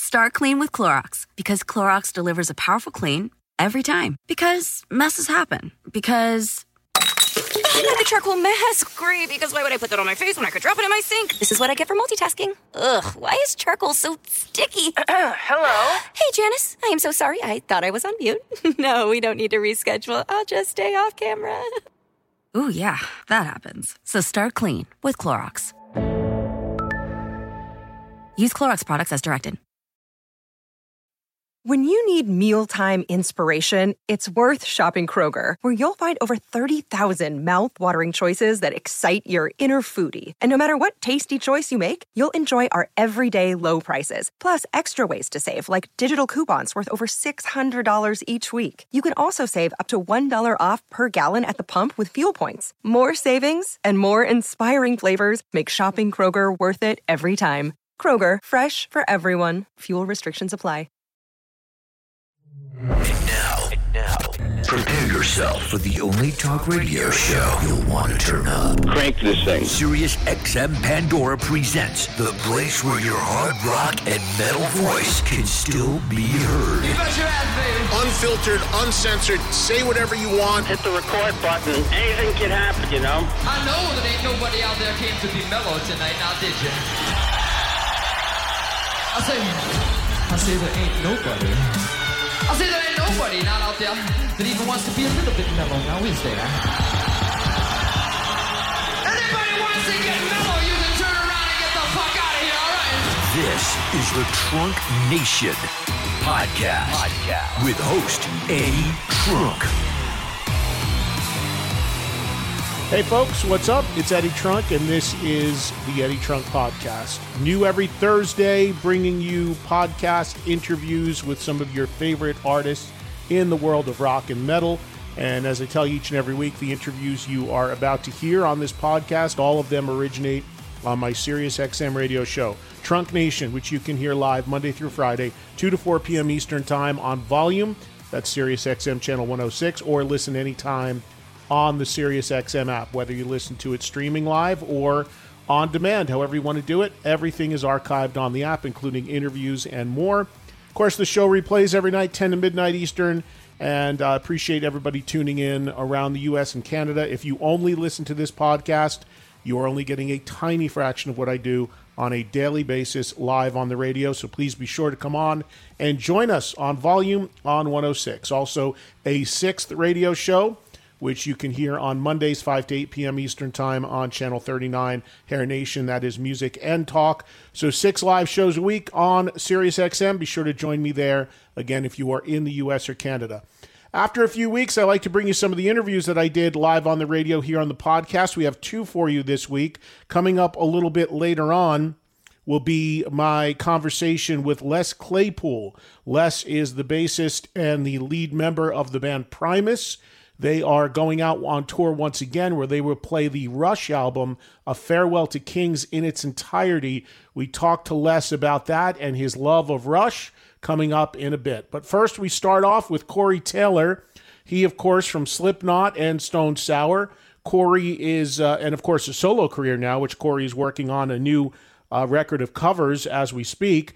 Start clean with Clorox, because Clorox delivers a powerful clean every time. Because messes happen. Because I got a charcoal mask. Great, because why would I put that on my face when I could drop it in my sink? This is what I get for multitasking. Ugh, why is charcoal so sticky? Hello? Hey, Janice. I am so sorry. I thought I was on mute. No, we don't need to reschedule. I'll just stay off camera. Ooh, yeah, that happens. So start clean with Clorox. Use Clorox products as directed. When you need mealtime inspiration, it's worth shopping Kroger, where you'll find over 30,000 mouth-watering choices that excite your inner foodie. And no matter what tasty choice you make, you'll enjoy our everyday low prices, plus extra ways to save, like digital coupons worth over $600 each week. You can also save up to $1 off per gallon at the pump with fuel points. More savings and more inspiring flavors make shopping Kroger worth it every time. Kroger, fresh for everyone. Fuel restrictions apply. And now, prepare yourself for the only talk radio show you'll want to turn up. Crank this thing. Sirius XM Pandora presents the place where your hard rock and metal voice can still be heard. You bet your ass, baby. Unfiltered, uncensored, say whatever you want. Hit the record button. Anything can happen, you know? I know that ain't nobody out there came to be mellow tonight, now did you? I say there ain't nobody. I say there ain't nobody not out there that even wants to be a little bit mellow, now is there? Anybody wants to get mellow, you can turn around and get the fuck out of here, all right? This is the Trunk Nation podcast with host Eddie Trunk. Hey folks, what's up? It's Eddie Trunk, and this is the Eddie Trunk Podcast. New every Thursday, bringing you podcast interviews with some of your favorite artists in the world of rock and metal. And as I tell you each and every week, the interviews you are about to hear on this podcast, all of them originate on my Sirius XM radio show, Trunk Nation, which you can hear live Monday through Friday, 2 to 4 p.m. Eastern Time on Volume. That's Sirius XM Channel 106, or listen anytime on the Sirius XM app, whether you listen to it streaming live or on demand, however you want to do it. Everything is archived on the app, including interviews and more. Of course, the show replays every night, 10 to midnight Eastern, and I appreciate everybody tuning in around the U.S. and Canada. If you only listen to this podcast, you are only getting a tiny fraction of what I do on a daily basis live on the radio, so please be sure to come on and join us on Volume on 106. Also, a sixth radio show, which you can hear on Mondays, 5 to 8 p.m. Eastern Time on Channel 39, Hair Nation. That is music and talk. So 6 live shows a week on Sirius XM. Be sure to join me there, again, if you are in the U.S. or Canada. After a few weeks, I like to bring you some of the interviews that I did live on the radio here on the podcast. We have 2 for you this week. Coming up a little bit later on will be my conversation with Les Claypool. Les is the bassist and the lead member of the band Primus. They are going out on tour once again, where they will play the Rush album, A Farewell to Kings, in its entirety. We talked to Les about that and his love of Rush coming up in a bit. But first, we start off with Corey Taylor. He, of course, from Slipknot and Stone Sour. Corey is, and of course, a solo career now, which Corey is working on a new record of covers as we speak.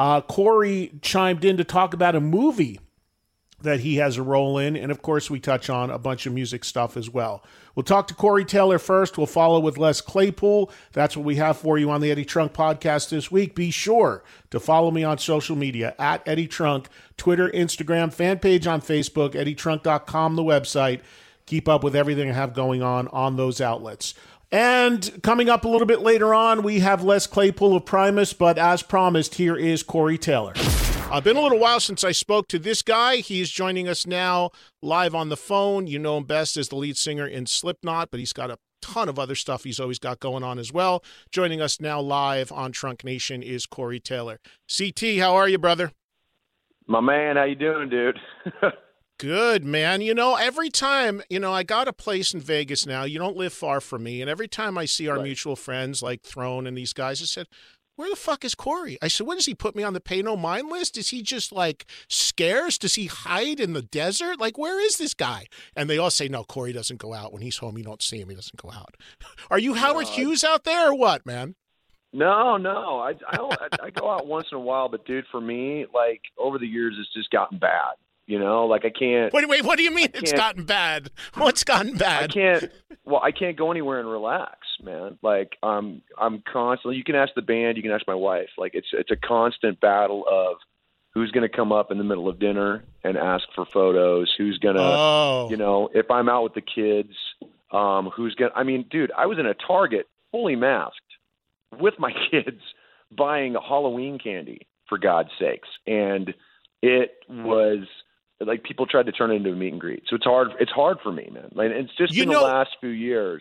Corey chimed in to talk about a movie that he has a role in, and of course we touch on a bunch of music stuff as well. We'll talk to Corey Taylor first. We'll follow with Les Claypool. That's what we have for you on the Eddie Trunk Podcast this week. Be sure to follow me on social media, at Eddie Trunk, Twitter, Instagram, fan page on Facebook, eddietrunk.com, the website. Keep up with everything I have going on those outlets. And coming up a little bit later on, we have Les Claypool of Primus, but as promised, here is Corey Taylor. It's been a little while since I spoke to this guy. He's joining us now live on the phone. You know him best as the lead singer in Slipknot, but he's got a ton of other stuff he's always got going on as well. Joining us now live on Trunk Nation is Corey Taylor. CT, how are you, brother? My man, how you doing, dude? Good, man. You know, every time, I got a place in Vegas now. You don't live far from me. And every time I see our mutual friends like Throne and these guys, I said, where the fuck is Corey? I said, what does he put me on the pay no mind list? Is he just like scarce? Does he hide in the desert? Like, where is this guy? And they all say, no, Corey doesn't go out. When he's home, you don't see him. He doesn't go out. Are you Howard Hughes out there or what, man? No. I go out once in a while, but dude, for me, like over the years, it's just gotten bad. You know, like I can't. Wait. What do you mean it's gotten bad? What's gotten bad? I can't go anywhere and relax, man. Like I'm constantly. You can ask the band. You can ask my wife. Like it's a constant battle of who's going to come up in the middle of dinner and ask for photos. Who's going to, you know, if I'm out with the kids, who's going to. I mean, dude, I was in a Target fully masked with my kids buying Halloween candy, for God's sakes, and it was. Like people tried to turn it into a meet and greet, so it's hard for me, man. Like it's just been the last few years,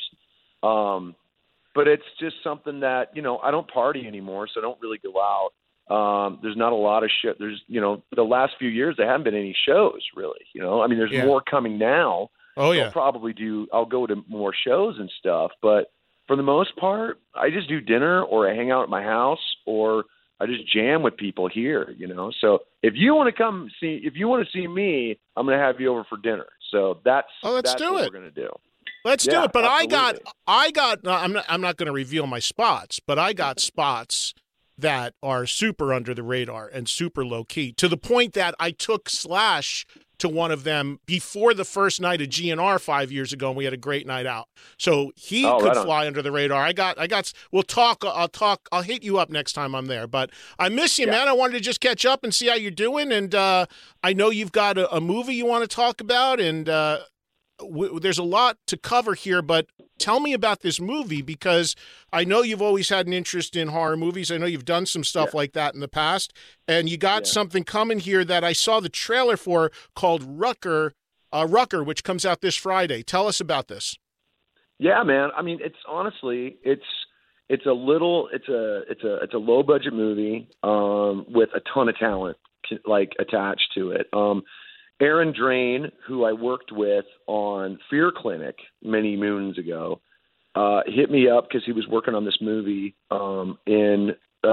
but it's just something that I don't party anymore, so I don't really go out. There's not a lot of shit. There's the last few years there haven't been any shows really. I mean, there's more coming now. Oh yeah, I'll go to more shows and stuff, but for the most part, I just do dinner or I hang out at my house or I just jam with people here, So if you want to see me, I'm going to have you over for dinner. So that's what we're going to do. Let's do it. But absolutely. I got. I'm not going to reveal my spots, but I got spots that are super under the radar and super low key to the point that I took Slash to one of them before the first night of GNR 5 years ago, and we had a great night out. So he could fly under the radar. We'll talk. I'll hit you up next time I'm there. But I miss you, man. I wanted to just catch up and see how you're doing. And I know you've got a movie you want to talk about, and there's a lot to cover here. But tell me about this movie, because I know you've always had an interest in horror movies. I know you've done some stuff like that in the past, and you got something coming here that I saw the trailer for called Rucker, which comes out this Friday. Tell us about this. Yeah, man. I mean, it's honestly, it's a low budget movie with a ton of talent attached to it. Aaron Drain, who I worked with on Fear Clinic many moons ago, hit me up because he was working on this movie in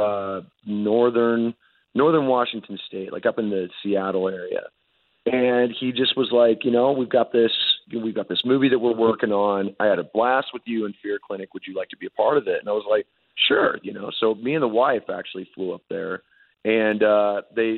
northern Washington State, like up in the Seattle area. And he just was like, we've got this movie that we're working on. I had a blast with you in Fear Clinic. Would you like to be a part of it? And I was like, sure. So me and the wife actually flew up there, and they,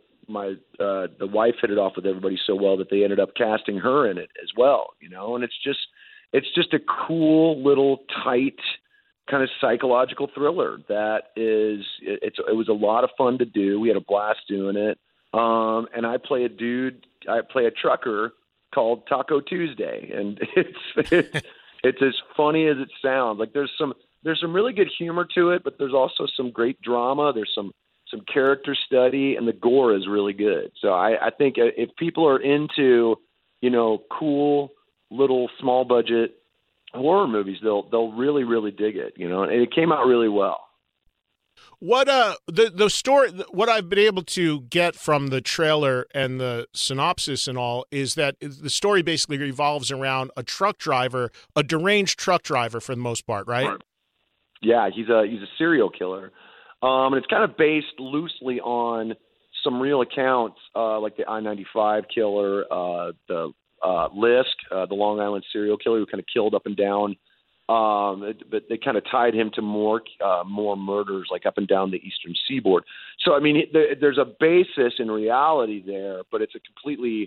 the wife hit it off with everybody so well that they ended up casting her in it as well, and it's just a cool little tight kind of psychological thriller that it was a lot of fun to do. We had a blast doing it. And I play a trucker called Taco Tuesday, and it's as funny as it sounds. Like there's some really good humor to it, but there's also some great drama. There's some character study, and the gore is really good. So I think if people are into, cool little small budget horror movies, they'll really, really dig it, and it came out really well. What the story, what I've been able to get from the trailer and the synopsis and all is that the story basically revolves around a truck driver, a deranged truck driver for the most part, right? Yeah, he's a serial killer. And it's kind of based loosely on some real accounts, like the I-95 killer, the Lisk, the Long Island serial killer who kind of killed up and down. But they kind of tied him to more murders, like up and down the eastern seaboard. So, I mean, there's a basis in reality there, but it's a completely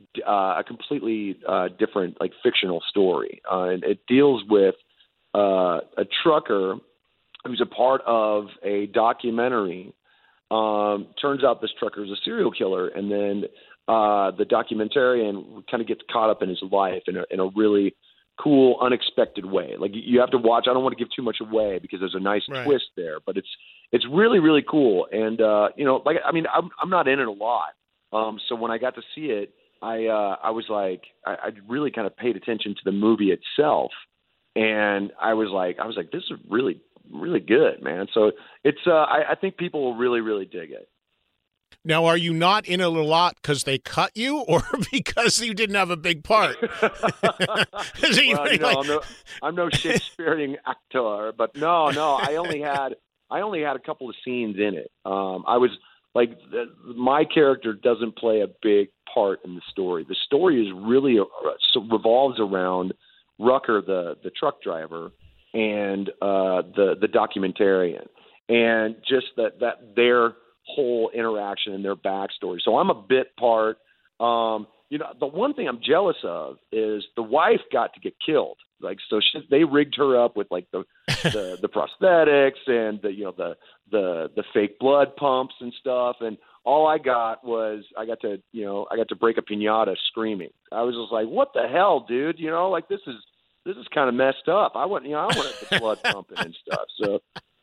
different, like, fictional story. And it deals with a trucker who's a part of a documentary. Turns out this trucker is a serial killer, and then the documentarian kind of gets caught up in his life in a really cool, unexpected way. Like, you have to watch. I don't want to give too much away because there's a nice twist there, but it's really, really cool. And I'm not in it a lot. So when I got to see it, I was like, I really kind of paid attention to the movie itself, and I was like, this is really, really good, man. So it's I think people will really, really dig it. Now, are you not in it a lot because they cut you, or because you didn't have a big part? I'm no Shakespearean actor, but no, I only had a couple of scenes in it. I was like, my character doesn't play a big part in the story. The story is really revolves around Rucker, the truck driver, and the documentarian, and just that their whole interaction and their backstory. So I'm a bit part. You know, the one thing I'm jealous of is the wife got to get killed. Like, so they rigged her up with like the prosthetics and the fake blood pumps and stuff. And all I got to break a piñata screaming. I was just like, what the hell, dude? You know, like this is kind of messed up. I want the blood pumping and stuff.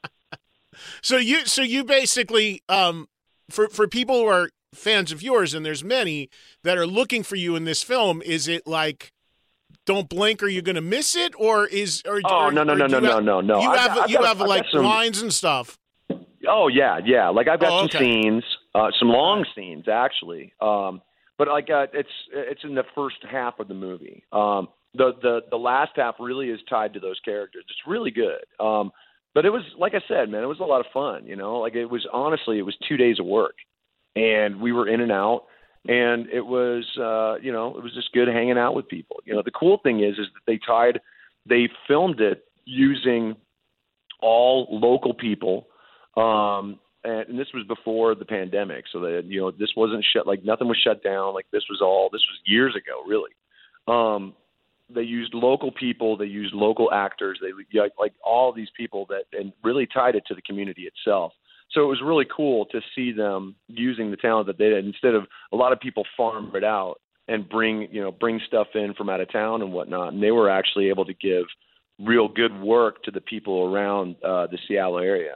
So you basically, for people who are fans of yours, and there's many that are looking for you in this film, is it like, don't blink or you're going to miss it, or is or no. You have some lines and stuff. Oh yeah. Like I've got some scenes, some long scenes actually. But like it's in the first half of the movie. The last half really is tied to those characters. It's really good. But it was, like I said, man, it was a lot of fun. You know, like it was 2 days of work. And we were in and out, and it was, it was just good hanging out with people. You know, the cool thing is that they filmed it using all local people, and this was before the pandemic, so that this wasn't nothing was shut down. Like this was years ago, really. They used local people, they used local actors, they like all these people and really tied it to the community itself. So it was really cool to see them using the talent that they did, instead of a lot of people farm it out and bring stuff in from out of town and whatnot. And they were actually able to give real good work to the people around the Seattle area.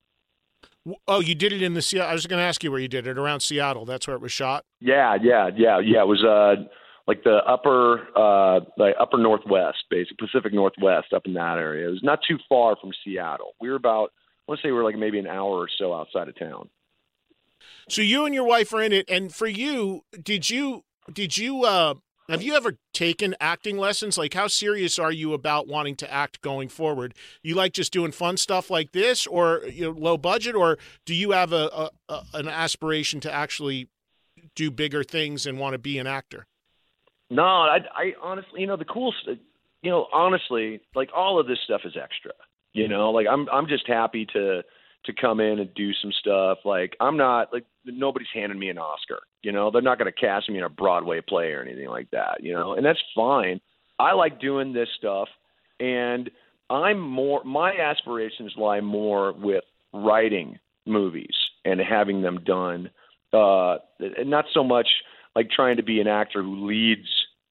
Oh, you did it in the Seattle. I was going to ask you where you did it, around Seattle. That's where it was shot. Yeah. It was like the upper Northwest, basically Pacific Northwest, up in that area. It was not too far from Seattle. We were about, I want to say we're like maybe an hour or so outside of town. So you and your wife are in it, and for you, did you have you ever taken acting lessons? Like, how serious are you about wanting to act going forward? You like just doing fun stuff like this, or low budget, or do you have an aspiration to actually do bigger things and want to be an actor? No, I honestly, the cool, honestly, like all of this stuff is extra. Like I'm just happy to come in and do some stuff. Like I'm not like, nobody's handing me an Oscar. They're not going to cast me in a Broadway play or anything like that. And that's fine. I like doing this stuff, and my aspirations lie more with writing movies and having them done, and not so much like trying to be an actor who leads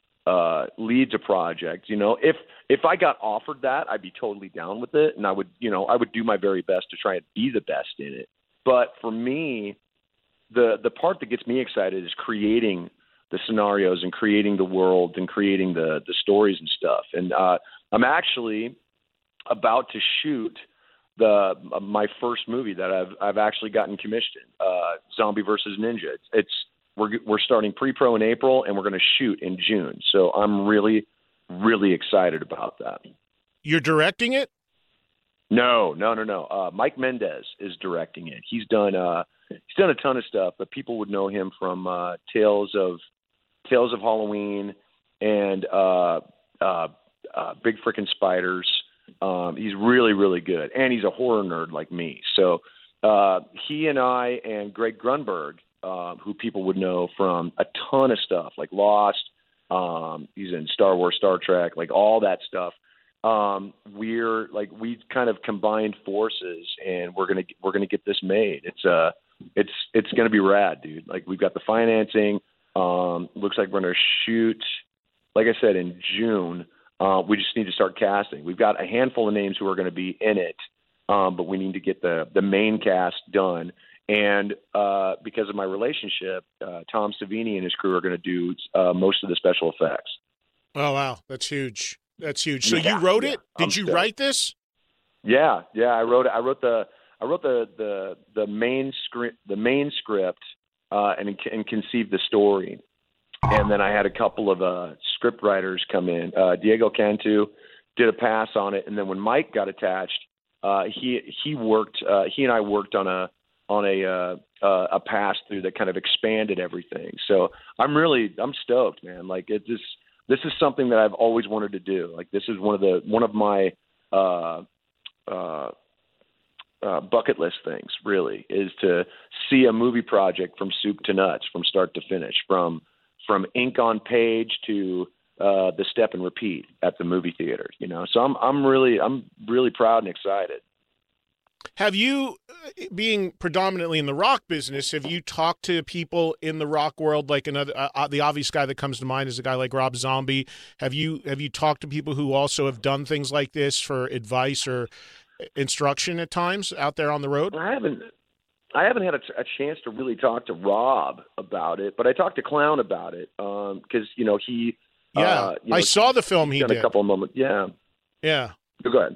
a project. If I got offered that, I'd be totally down with it, and I would do my very best to try and be the best in it. But for me, the part that gets me excited is creating the scenarios and creating the world and creating the stories and stuff. And I'm actually about to shoot my first movie that I've actually gotten commissioned, Zombie vs. Ninja. We're starting pre-pro in April, and we're going to shoot in June. So I'm really, really excited about that. You're directing it? No. Mike Mendez is directing it. He's done a ton of stuff, but people would know him from Tales of Halloween and Big Frickin' Spiders. He's really, really good, and he's a horror nerd like me. So he and I and Greg Grunberg, who people would know from a ton of stuff like Lost. He's in Star Wars, Star Trek, like all that stuff. We kind of combined forces, and we're gonna get this made. It's gonna be rad, dude. Like we've got the financing. Looks like we're gonna shoot, like I said, in June. We just need to start casting. We've got a handful of names who are going to be in it, but we need to get the main cast done. And because of my relationship, Tom Savini and his crew are going to do most of the special effects. Oh, wow. That's huge. So you wrote it? Did you write this? Yeah. I wrote it. I wrote the main script, and conceived the story. And then I had a couple of script writers come in. Diego Cantu did a pass on it, and then when Mike got attached, he and I worked on a pass through that kind of expanded everything. So I'm stoked, man. Like this is something that I've always wanted to do. Like this is one of my bucket list things, really, is to see a movie project from soup to nuts, from start to finish, from ink on page to the step and repeat at the movie theater. You know, so I'm really proud and excited. Have you, being predominantly in the rock business, have you talked to people in the rock world? Like another, the obvious guy that comes to mind is a guy like Rob Zombie. Have you talked to people who also have done things like this for advice or instruction at times out there on the road? I haven't had a chance to really talk to Rob about it, but I talked to Clown about it because he. Yeah, I saw the film he did. A couple of moments. Yeah. Go ahead.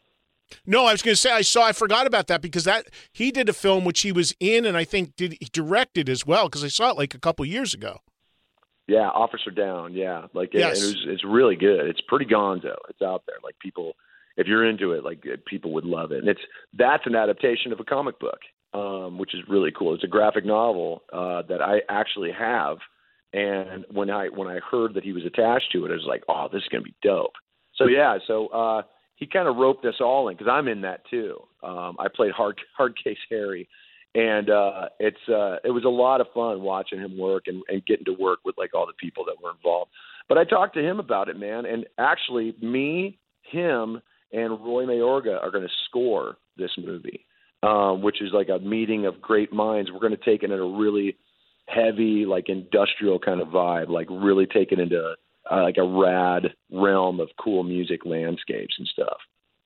No, I was going to say I forgot about that because he did a film which he was in and I think he directed as well because I saw it like a couple years ago. Yeah, Officer Down. Yeah, yes. It's really good. It's pretty gonzo. It's out there. Like people, if you're into it, people would love it. And that's an adaptation of a comic book, which is really cool. It's a graphic novel that I actually have. And when I heard that he was attached to it, I was like, oh, this is going to be dope. So yeah, he kind of roped us all in because I'm in that too. I played Hard Case Harry, and it was a lot of fun watching him work and getting to work with all the people that were involved. But I talked to him about it, man, and actually me, him, and Roy Mayorga are going to score this movie, which is like a meeting of great minds. We're going to take it in a really heavy, industrial kind of vibe, really take it into a rad realm of cool music landscapes and stuff.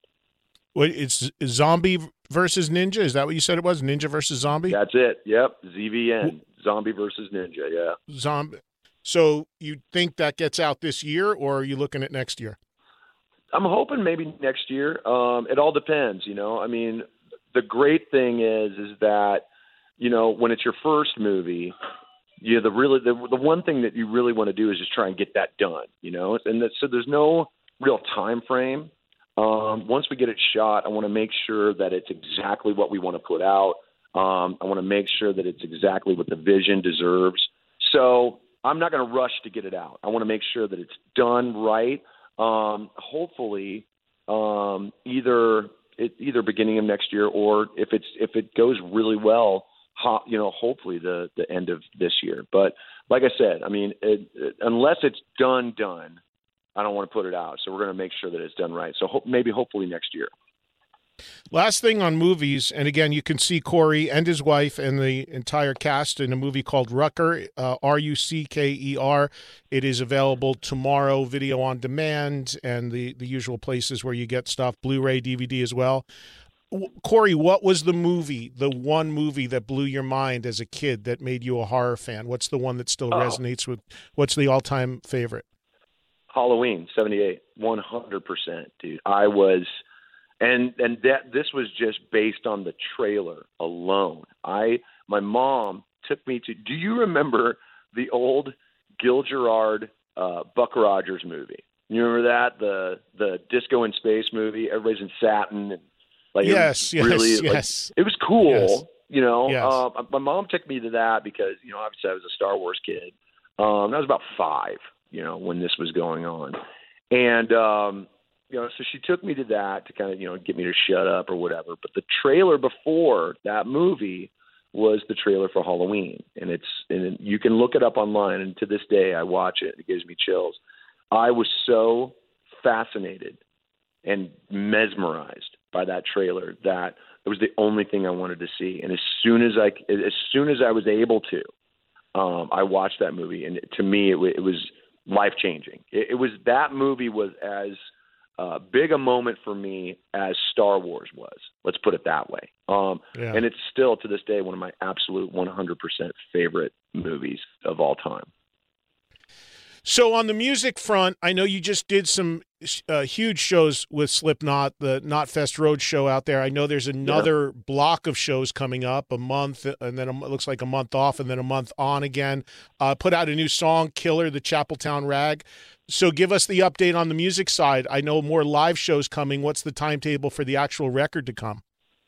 What, it's Zombie versus Ninja? Is that what you said it was? Ninja versus Zombie? That's it. Yep. ZVN. Zombie versus Ninja. Yeah. Zombie. So you think that gets out this year, or are you looking at next year? I'm hoping maybe next year. It all depends, I mean, the great thing is that, when it's your first movie, the one thing that you really want to do is just try and get that done, and so there's no real time frame. Once we get it shot, I want to make sure that it's exactly what we want to put out. I want to make sure that it's exactly what the vision deserves. So I'm not going to rush to get it out. I want to make sure that it's done right. Hopefully, either beginning of next year, or if it goes really well, hopefully the end of this year. But like I said, I mean, unless it's done, I don't want to put it out. So we're going to make sure that it's done right. So hopefully next year. Last thing on movies, and again, you can see Corey and his wife and the entire cast in a movie called Rucker, Rucker. It is available tomorrow, video on demand, and the usual places where you get stuff, Blu-ray, DVD as well. Corey, what was the one movie that blew your mind as a kid that made you a horror fan? What's the one that still resonates with, what's the all-time favorite? Halloween, 78, 100%, dude. I was... And this was just based on the trailer alone. My mom took me to. Do you remember the old Gil Gerard Buck Rogers movie? You remember that, the Disco in Space movie? Everybody's in satin and yes. It was cool. Yes. Yes. My mom took me to that because obviously I was a Star Wars kid. I was about 5, when this was going on, and. So she took me to that to kind of, get me to shut up or whatever. But the trailer before that movie was the trailer for Halloween. And you can look it up online. And to this day, I watch it. It gives me chills. I was so fascinated and mesmerized by that trailer that it was the only thing I wanted to see. And as soon as I was able to, I watched that movie. And to me, it was life-changing. That movie was as big a moment for me as Star Wars was. Let's put it that way. And it's still, to this day, one of my absolute 100% favorite movies of all time. So on the music front, I know you just did some huge shows with Slipknot, the Knotfest Road show out there. I know there's another block of shows coming up, a month, and then it looks like a month off, and then a month on again. Put out a new song, Killer, the Chapeltown Rag. So give us the update on the music side. I know more live shows coming. What's the timetable for the actual record to come?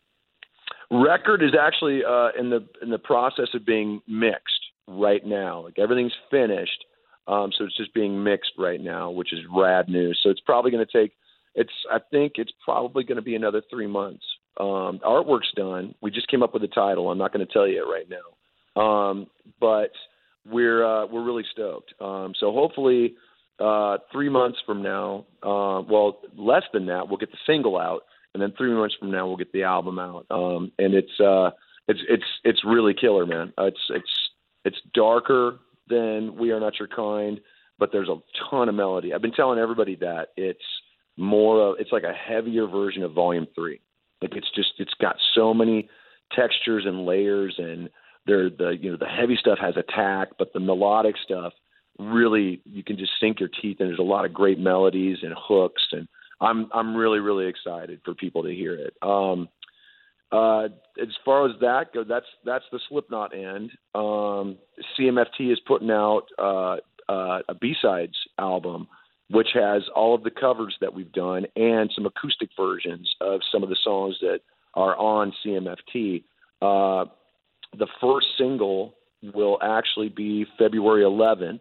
Record is actually in the process of being mixed right now. Everything's finished. So it's just being mixed right now, which is rad news. So it's probably going to take I think it's probably going to be another 3 months. Artwork's done. We just came up with a title. I'm not going to tell you it right now. But we're really stoked. So hopefully 3 months from now, well, less than that, we'll get the single out, and then 3 months from now we'll get the album out. And it's really killer, man. It's darker than We Are Not Your Kind, but there's a ton of melody. I've been telling everybody that it's like a heavier version of Volume 3. Like it's got so many textures and layers, and the heavy stuff has attack, but the melodic stuff really, you can just sink your teeth in. There's a lot of great melodies and hooks, and I'm really, really excited for people to hear it. As far as that goes, that's the Slipknot end. CMFT is putting out a B-sides album, which has all of the covers that we've done and some acoustic versions of some of the songs that are on CMFT. The first single will actually be February 11th,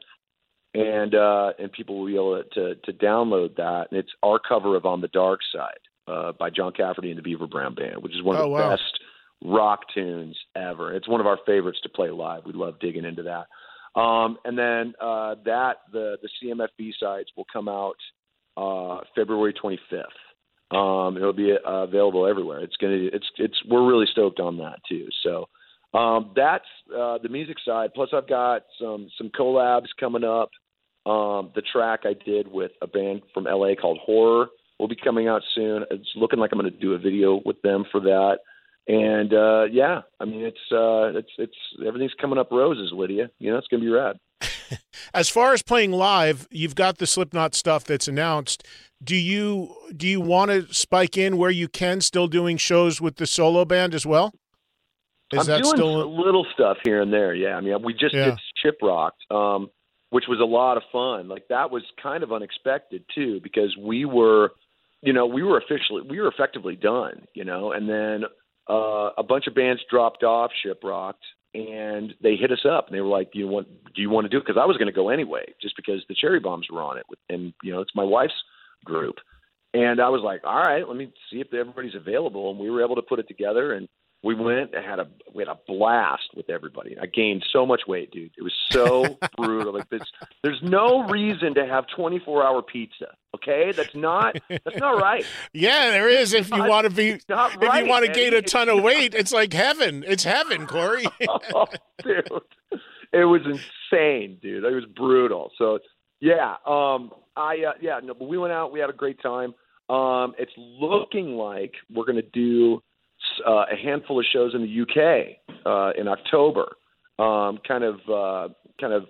and people will be able to download that. And it's our cover of On the Dark Side by John Cafferty and the Beaver Brown Band, which is one of the best rock tunes ever. It's one of our favorites to play live. We love digging into that. And then the CMF B-sides will come out February 25th. It'll be available everywhere. We're really stoked on that too. So that's the music side. Plus, I've got some collabs coming up. The track I did with a band from LA called Horror will be coming out soon. It's looking like I'm going to do a video with them for that. And I mean, it's everything's coming up roses, Lydia. It's going to be rad. As far as playing live, you've got the Slipknot stuff that's announced. Do you want to spike in where you can, still doing shows with the solo band as well? I'm doing a little stuff here and there. Yeah, I mean, we just did Shiprocked, which was a lot of fun. Like, that was kind of unexpected too, because we were effectively done, and then a bunch of bands dropped off Shiprocked, and they hit us up and they were like, do you want to do it? Because I was going to go anyway, just because the Cherry Bombs were on it, and it's my wife's group, and I was like, all right, let me see if everybody's available, and we were able to put it together, and we went and we had a blast with everybody. I gained so much weight, dude. It was so brutal. Like, there's no reason to have 24-hour pizza. Okay, that's not right. Yeah, there is. If you want to gain a ton of weight, it's like heaven. It's heaven, Corey. Oh, dude, it was insane, dude. It was brutal. So yeah, but we went out. We had a great time. It's looking like we're going to do a handful of shows in the UK in October, kind of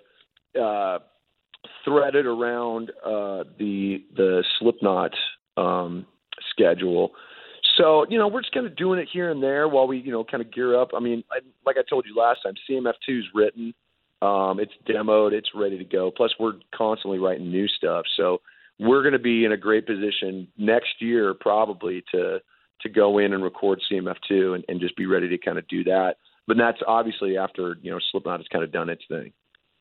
threaded around the Slipknot schedule. So we're just kind of doing it here and there while we kind of gear up. I mean, like I told you last time, CMF2's written, it's demoed, it's ready to go. Plus, we're constantly writing new stuff, so we're going to be in a great position next year probably to go in and record CMF2 and just be ready to kind of do that. But that's obviously after, Slipknot has kind of done its thing.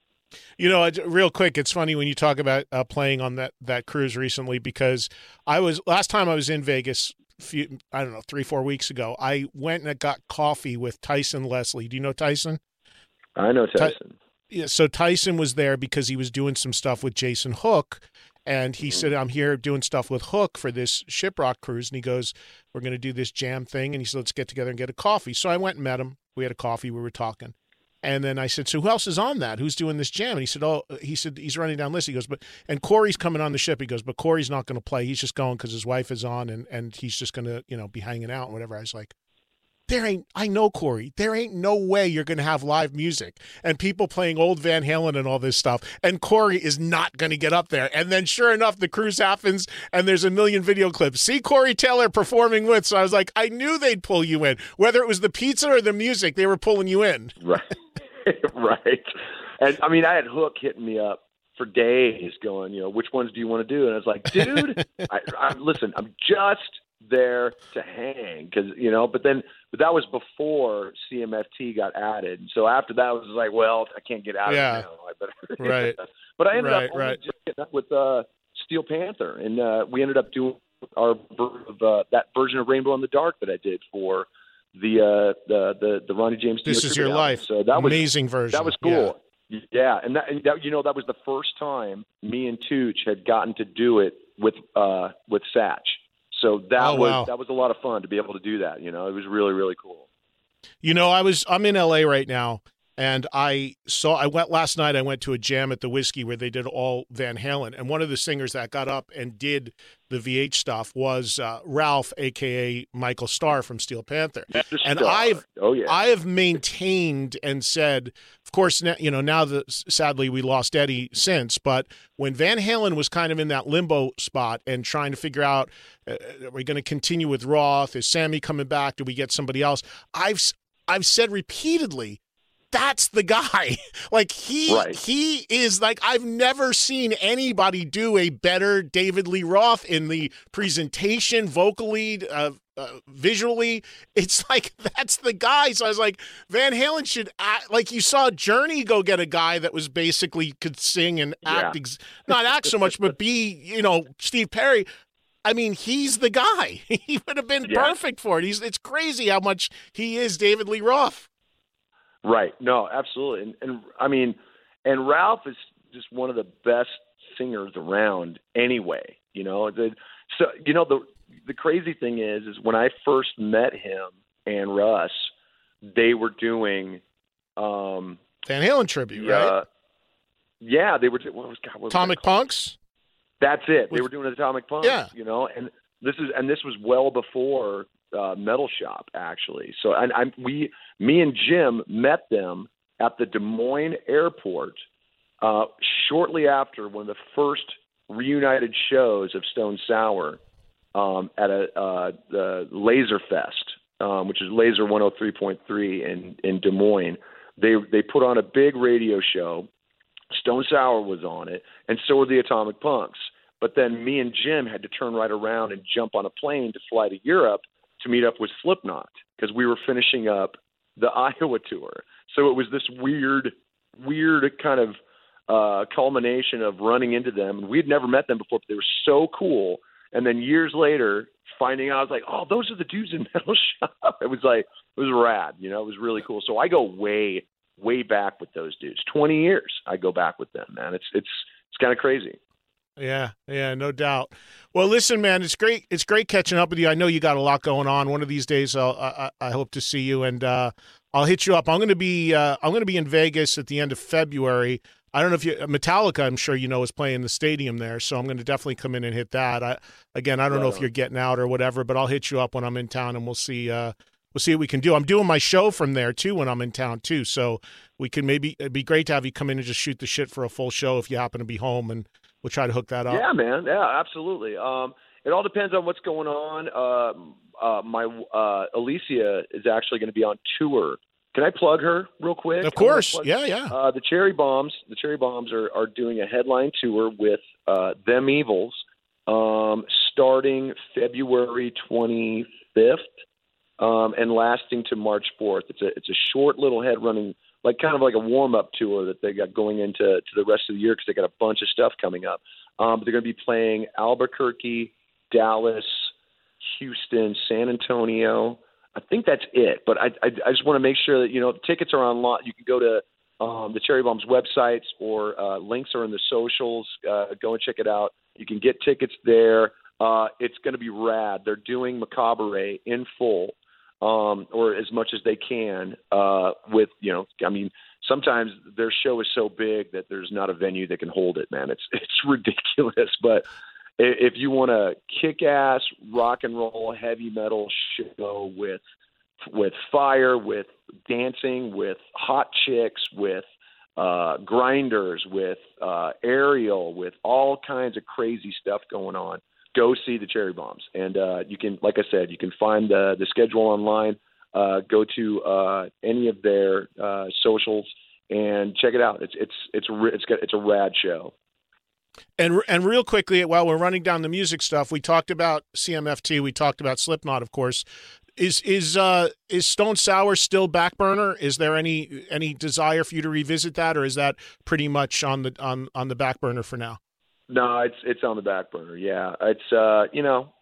Real quick, it's funny when you talk about playing on that cruise recently, because last time I was in Vegas, 3-4 weeks ago, I went and I got coffee with Tyson Leslie. Do you know Tyson? I know Tyson. Yeah, so Tyson was there because he was doing some stuff with Jason Hook. And he said, I'm here doing stuff with Hook for this Shiprock cruise. And he goes, we're going to do this jam thing. And he said, let's get together and get a coffee. So I went and met him. We had a coffee. We were talking. And then I said, so who else is on that? Who's doing this jam? And he said, he's running down list. He goes, and Corey's coming on the ship. He goes, but Corey's not going to play. He's just going because his wife is on and he's just going to, be hanging out and whatever. I was like, I know Corey, there ain't no way you're going to have live music and people playing old Van Halen and all this stuff. And Corey is not going to get up there. And then sure enough, the cruise happens and there's a million video clips. See Corey Taylor performing with. So I was like, I knew they'd pull you in, whether it was the pizza or the music, they were pulling you in. Right. Right. And I mean, I had Hook hitting me up for days going, which ones do you want to do? And I was like, dude, listen, I'm just there to hang because but that was before CMFT got added, so after that I was like, well, I can't get out of it now. I better. Right. But I ended up just getting up with Steel Panther, and we ended up doing that version of Rainbow in the Dark that I did for the Ronnie James Dio This Is Your album. Life. So that was amazing version. That was cool. Yeah, and that that was the first time me and Tooch had gotten to do it with Satch. So that was a lot of fun to be able to do that. It was really, really cool. I'm in LA right now, and I went last night. I went to a jam at the Whiskey where they did all Van Halen, and one of the singers that got up and did the VH stuff was Ralph, aka Michael Starr from Steel Panther. And I have maintained and said, of course, now that sadly we lost Eddie since, but when Van Halen was kind of in that limbo spot and trying to figure out, are we going to continue with Roth? Is Sammy coming back? Do we get somebody else? I've said repeatedly, that's the guy. Like he is like, I've never seen anybody do a better David Lee Roth in the presentation, vocally, visually. It's like, that's the guy. So I was like, Van Halen should act, like you saw Journey go get a guy that was basically could sing and act, not act so much, but be, Steve Perry. I mean, he's the guy. He would have been perfect for it. It's crazy how much he is David Lee Roth. Right. No, absolutely. And Ralph is just one of the best singers around anyway, the crazy thing is when I first met him and Russ, they were doing Van Halen tribute, right? Yeah, they were. Atomic Punks? That's it. They were doing Atomic Punks, and this was well before Metal Shop, actually. So, me and Jim met them at the Des Moines airport shortly after one of the first reunited shows of Stone Sour at the Laser Fest, which is Laser 103.3 in Des Moines. They put on a big radio show. Stone Sour was on it, and so were the Atomic Punks. But then me and Jim had to turn right around and jump on a plane to fly to Europe to meet up with Slipknot because we were finishing up the Iowa tour. So it was this weird kind of culmination of running into them. And we'd never met them before, but they were so cool. And then years later, finding out, I was like, oh, those are the dudes in Metal Shop. It was rad. It was really cool. So I go way back with those dudes. 20 years I go back with them, man. It's kind of crazy. Yeah, no doubt. Well, listen, man, it's great. It's great catching up with you. I know you got a lot going on. One of these days, I hope to see you, and I'll hit you up. I'm going to be in Vegas at the end of February. I don't know if Metallica, I'm sure is playing the stadium there, so I'm going to definitely come in and hit that. I don't know if you're getting out or whatever, but I'll hit you up when I'm in town, and we'll see what we can do. I'm doing my show from there too when I'm in town too, so we can it'd be great to have you come in and just shoot the shit for a full show if you happen to be home, and we'll try to hook that up. Yeah, man. Yeah, absolutely. It all depends on what's going on. My Alicia is actually going to be on tour. Can I plug her real quick? Of course. Yeah. The Cherry Bombs. The Cherry Bombs are doing a headline tour with Them Evils starting February 25th and lasting to March 4th. It's a short little head running, kind of like a warm-up tour that they got going into the rest of the year because they got a bunch of stuff coming up. But they're going to be playing Albuquerque, Dallas, Houston, San Antonio. I think that's it. But I just want to make sure that, tickets are online. You can go to the Cherry Bombs websites or links are in the socials. Go and check it out. You can get tickets there. It's going to be rad. They're doing Macabre in full. Or as much as they can with, sometimes their show is so big that there's not a venue that can hold it, man. It's ridiculous. But if you want a kick-ass rock and roll heavy metal show with fire, with dancing, with hot chicks, with grinders, with aerial, with all kinds of crazy stuff going on, go see the Cherry Bombs. And you can, like I said, you can find the schedule online. Go to any of their socials and check it out. It's a rad show. And real quickly, while we're running down the music stuff, we talked about CMFT. We talked about Slipknot, of course. Is Stone Sour still back burner? Is there any desire for you to revisit that, or is that pretty much on the back burner for now? No, it's on the back burner. Yeah, it's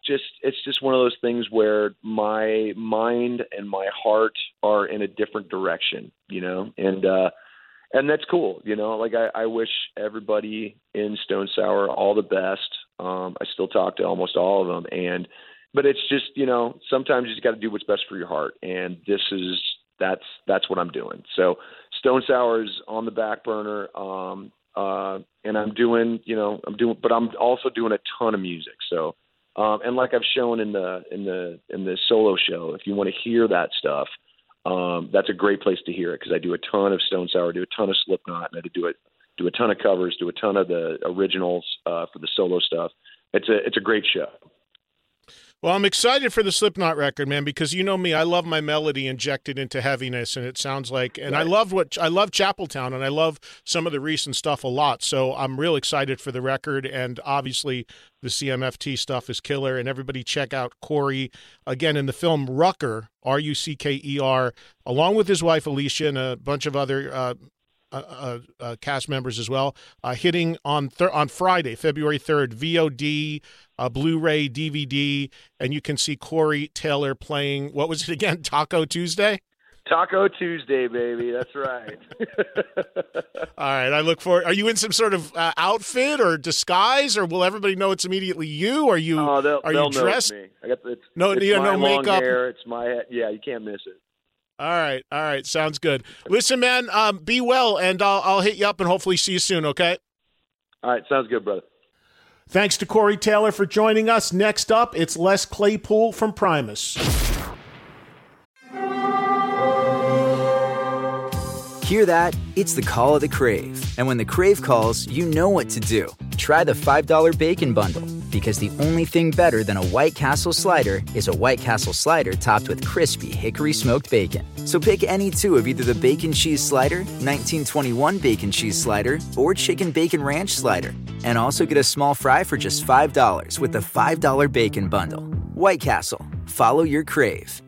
just one of those things where my mind and my heart are in a different direction, and that's cool. Like I wish everybody in Stone Sour all the best. I still talk to almost all of them, but it's just, sometimes you just got to do what's best for your heart. And that's what I'm doing. So Stone Sour is on the back burner. And I'm doing, but I'm also doing a ton of music. So, and like I've shown in the solo show, if you want to hear that stuff, that's a great place to hear it. Cause I do a ton of Stone Sour, do a ton of Slipknot, and I do a ton of covers, do a ton of the originals, for the solo stuff. It's a great show. Well, I'm excited for the Slipknot record, man, because you know me, I love my melody injected into heaviness, and it sounds like, and right. I love Chapeltown, and I love some of the recent stuff a lot. So I'm real excited for the record, and obviously the CMFT stuff is killer. And everybody check out Corey again in the film Rucker, Rucker, along with his wife Alicia and a bunch of other cast members as well, hitting on Friday, February 3rd, VOD, Blu-ray, DVD, and you can see Corey Taylor playing, what was it again, Taco Tuesday? Taco Tuesday, baby. That's right. All right, I look forward. Are you in some sort of outfit or disguise, or will everybody know it's immediately you? Are you they'll dressed? Know it's me. It's no my long makeup. Hair, it's my head. Yeah, you can't miss it. All right, sounds good. Listen, man, be well, and I'll hit you up and hopefully see you soon. Okay. All right, sounds good, brother. Thanks to Corey Taylor for joining us. Next up, it's Les Claypool from Primus. Hear that? It's the call of the Crave. And when the Crave calls, you know what to do. Try the $5 Bacon Bundle, because the only thing better than a White Castle slider is a White Castle slider topped with crispy hickory smoked bacon. So pick any two of either the Bacon Cheese Slider, 1921 Bacon Cheese Slider, or Chicken Bacon Ranch Slider. And also get a small fry for just $5 with the $5 Bacon Bundle. White Castle. Follow your Crave.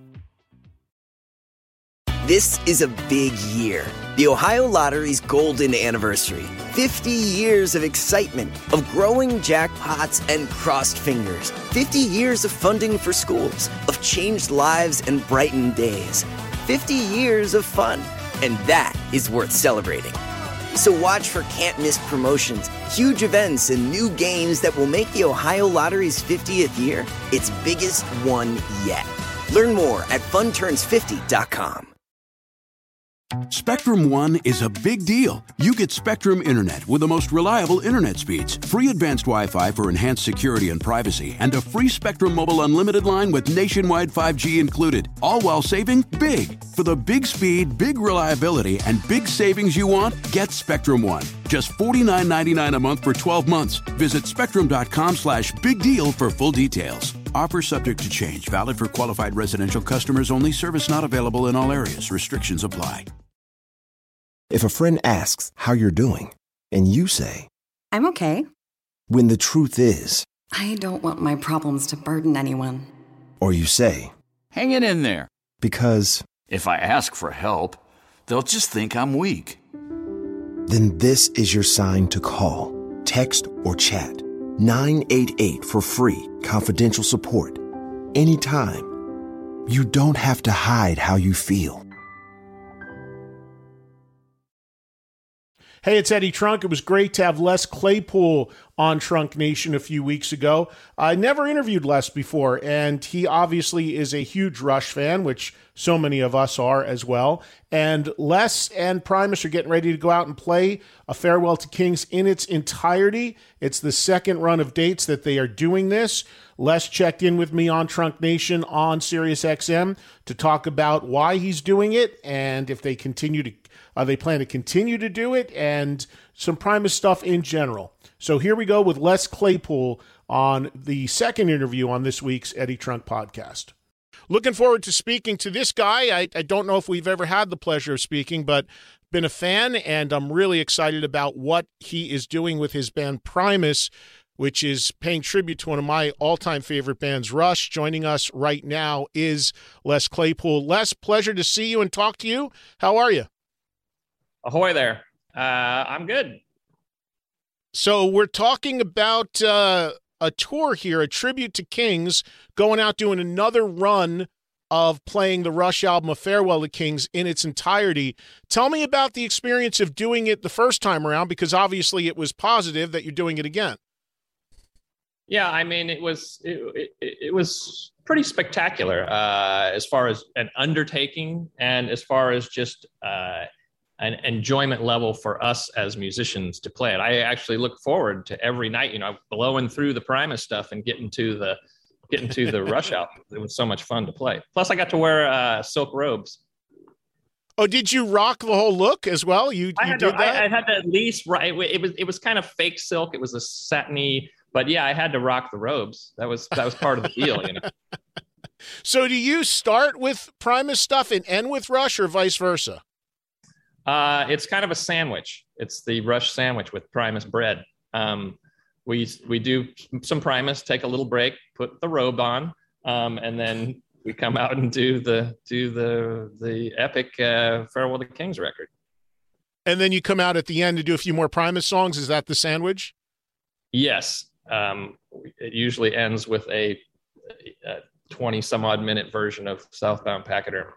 This is a big year. The Ohio Lottery's golden anniversary. 50 years of excitement, of growing jackpots and crossed fingers. 50 years of funding for schools, of changed lives and brightened days. 50 years of fun, and that is worth celebrating. So watch for can't-miss promotions, huge events, and new games that will make the Ohio Lottery's 50th year its biggest one yet. Learn more at funturns50.com. Spectrum One is a big deal. You get Spectrum Internet with the most reliable internet speeds, free advanced Wi-Fi for enhanced security and privacy, and a free Spectrum Mobile Unlimited line with nationwide 5G included, all while saving big. For the big speed, big reliability, and big savings you want, get Spectrum One. Just $49.99 a month for 12 months. Visit spectrum.com/big deal for full details. Offer subject to change. Valid for qualified residential customers only. Service not available in all areas. Restrictions apply. If a friend asks how you're doing, and you say, I'm okay. When the truth is, I don't want my problems to burden anyone. Or you say, hang it in there. Because if I ask for help, they'll just think I'm weak. Then this is your sign to call, text, or chat 988 for free, confidential support. Anytime. You don't have to hide how you feel. Hey, it's Eddie Trunk. It was great to have Les Claypool on Trunk Nation a few weeks ago. I never interviewed Les before, and he obviously is a huge Rush fan, which so many of us are as well. And Les and Primus are getting ready to go out and play A Farewell to Kings in its entirety. It's the second run of dates that they are doing this. Les checked in with me on Trunk Nation on SiriusXM to talk about why he's doing it and if they they plan to continue to do it, and some Primus stuff in general. So here we go with Les Claypool on the second interview on this week's Eddie Trunk podcast. Looking forward to speaking to this guy. I don't know if we've ever had the pleasure of speaking, but been a fan, and I'm really excited about what he is doing with his band Primus, which is paying tribute to one of my all-time favorite bands, Rush. Joining us right now is Les Claypool. Les, pleasure to see you and talk to you. How are you? Ahoy there. I'm good. So we're talking about a tour here, a tribute to Kings, going out doing another run of playing the Rush album, A Farewell to Kings, in its entirety. Tell me about the experience of doing it the first time around, because obviously it was positive that you're doing it again. Yeah, I mean, it was pretty spectacular as far as an undertaking and as far as just an enjoyment level for us as musicians to play it. I actually look forward to every night, blowing through the Primus stuff and getting to the Rush album. It was so much fun to play. Plus, I got to wear silk robes. Oh, did you rock the whole look as well? I had to at least it was kind of fake silk. It was a satiny. But yeah, I had to rock the robes. That was part of the deal, So do you start with Primus stuff and end with Rush, or vice versa? It's kind of a sandwich. It's the Rush sandwich with Primus bread. We do some Primus, take a little break, put the robe on, and then we come out and do the epic Farewell to Kings record. And then you come out at the end to do a few more Primus songs. Is that the sandwich? Yes. It usually ends with a 20 some odd minute version of Southbound Pachyderm.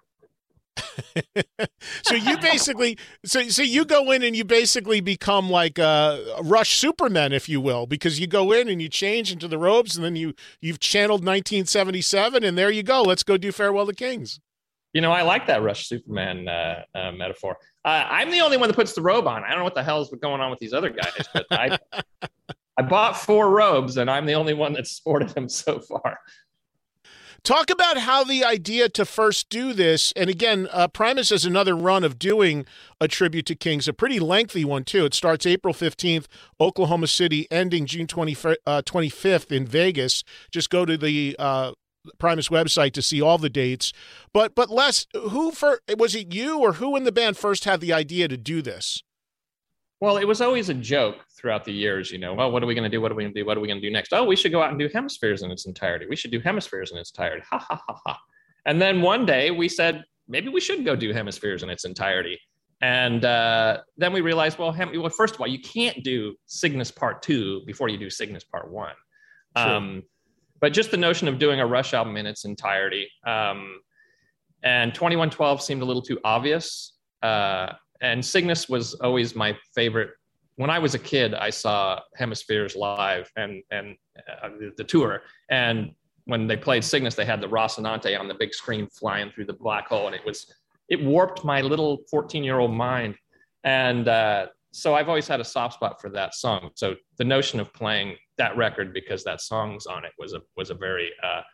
So you basically, so you go in and you basically become like a Rush Superman, if you will, because you go in and you change into the robes, and then you've channeled 1977, and there you go. Let's go do Farewell to Kings. I like that Rush Superman metaphor. I'm the only one that puts the robe on. I don't know what the hell's going on with these other guys, but I bought 4 robes, and I'm the only one that's sported them so far. Talk about how the idea to first do this, and again, Primus has another run of doing a tribute to Kings, a pretty lengthy one, too. It starts April 15th, Oklahoma City, ending June 25th in Vegas. Just go to the Primus website to see all the dates. But Les, was it you or who in the band first had the idea to do this? Well, it was always a joke throughout the years, well, what are we going to do? What are we going to do? What are we going to do next? Oh, we should go out and do Hemispheres in its entirety. We should do Hemispheres in its entirety. Ha, ha, ha, ha. And then one day we said, maybe we should go do Hemispheres in its entirety. And then we realized, well, first of all, you can't do Cygnus Part 2 before you do Cygnus Part 1. Sure. But just the notion of doing a Rush album in its entirety. And 2112 seemed a little too obvious. And Cygnus was always my favorite. When I was a kid, I saw Hemispheres live and the tour. And when they played Cygnus, they had the Rocinante on the big screen flying through the black hole. And it warped my little 14-year-old mind. And so I've always had a soft spot for that song. So the notion of playing that record because that song's on it was a very,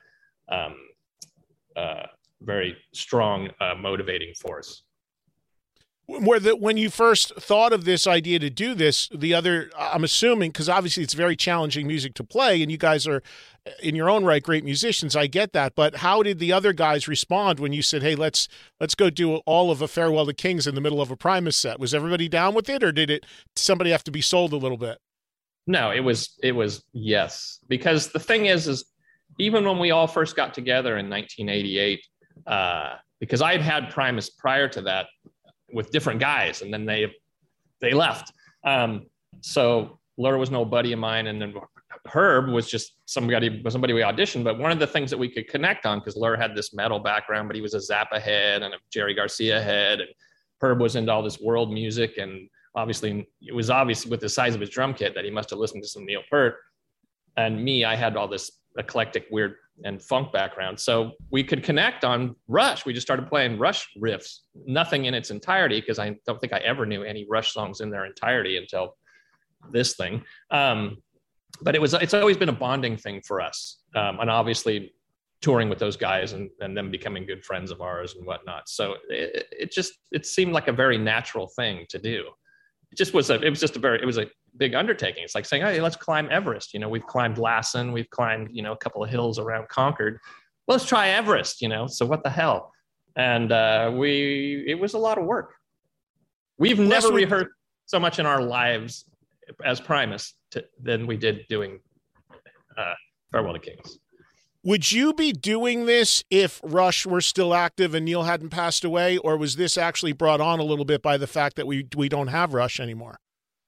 very strong motivating force. When you first thought of this idea to do this, I'm assuming, because obviously it's very challenging music to play, and you guys are, in your own right, great musicians. I get that, but how did the other guys respond when you said, "Hey, let's go do all of A Farewell to Kings in the middle of a Primus set"? Was everybody down with it, or did somebody have to be sold a little bit? No, it was yes, because the thing is even when we all first got together in 1988, because I had Primus prior to that with different guys, and then they left. So Lur was no buddy of mine, and then Herb was just somebody we auditioned. But one of the things that we could connect on, because Lur had this metal background, but he was a Zappa head and a Jerry Garcia head, and Herb was into all this world music, and obviously it was obvious with the size of his drum kit that he must have listened to some Neil Peart. And me, I had all this eclectic, weird, and funk background. So we could connect on Rush. We just started playing Rush riffs, nothing in its entirety, because I don't think I ever knew any Rush songs in their entirety until this thing. But it's always been a bonding thing for us. And obviously touring with those guys and them becoming good friends of ours and whatnot. So it seemed like a very natural thing to do. It was a big undertaking. It's like saying, hey, let's climb Everest. We've climbed Lassen, we've climbed, a couple of hills around Concord. Let's try Everest, so what the hell? And it was a lot of work. We've never rehearsed so much in our lives as Primus than we did doing Farewell to Kings. Would you be doing this if Rush were still active and Neil hadn't passed away, or was this actually brought on a little bit by the fact that we don't have Rush anymore?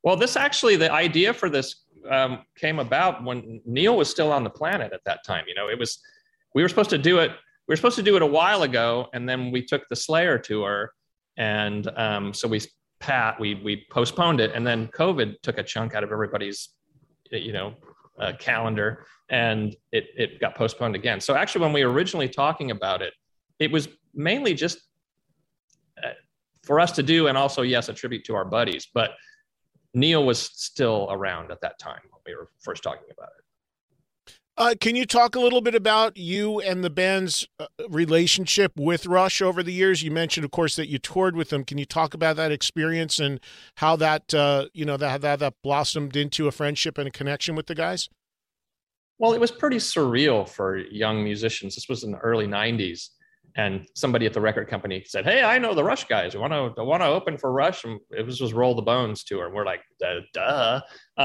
Well, the idea for this came about when Neil was still on the planet at that time. We were supposed to do it. We were supposed to do it a while ago, and then we took the Slayer tour, and so we postponed it, and then COVID took a chunk out of everybody's, calendar, and it got postponed again. So actually, when we were originally talking about it, it was mainly just for us to do, and also, yes, a tribute to our buddies, but Neil was still around at that time when we were first talking about it. Can you talk a little bit about you and the band's relationship with Rush over the years? You mentioned, of course, that you toured with them. Can you talk about that experience and how that, that blossomed into a friendship and a connection with the guys? Well, it was pretty surreal for young musicians. This was in the early 90s. And somebody at the record company said, "Hey, I know the Rush guys. I want to open for Rush." And it was Roll the Bones tour. And we're like, duh.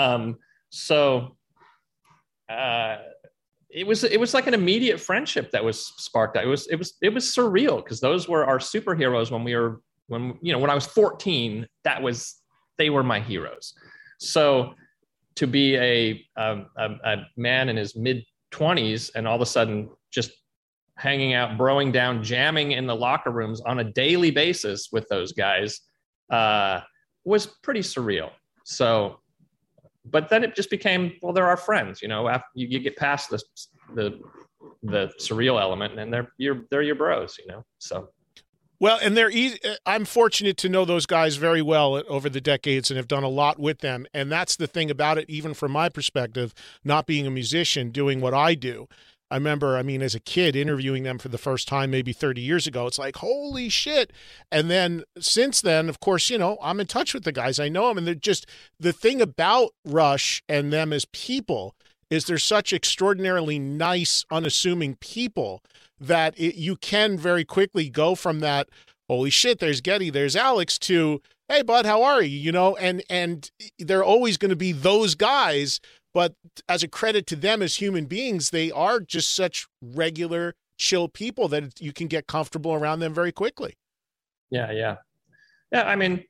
It was like an immediate friendship that was sparked. It was surreal because those were our superheroes when I was 14. They were my heroes. So to be a man in his mid-20s and all of a sudden just hanging out, broing down, jamming in the locker rooms on a daily basis with those guys was pretty surreal. So, but then it just became, well, they're our friends, after you get past the surreal element, and they're your bros, so. Well, and they're easy. I'm fortunate to know those guys very well over the decades and have done a lot with them. And that's the thing about it, even from my perspective, not being a musician, doing what I do. I remember, as a kid interviewing them for the first time, maybe 30 years ago, it's like, holy shit. And then since then, of course, I'm in touch with the guys. I know them. And they're just, the thing about Rush and them as people is they're such extraordinarily nice, unassuming people that you can very quickly go from that, holy shit, there's Geddy, there's Alex, to, hey, bud, how are you? And they're always going to be those guys. But as a credit to them as human beings, they are just such regular, chill people that you can get comfortable around them very quickly. Yeah. I'm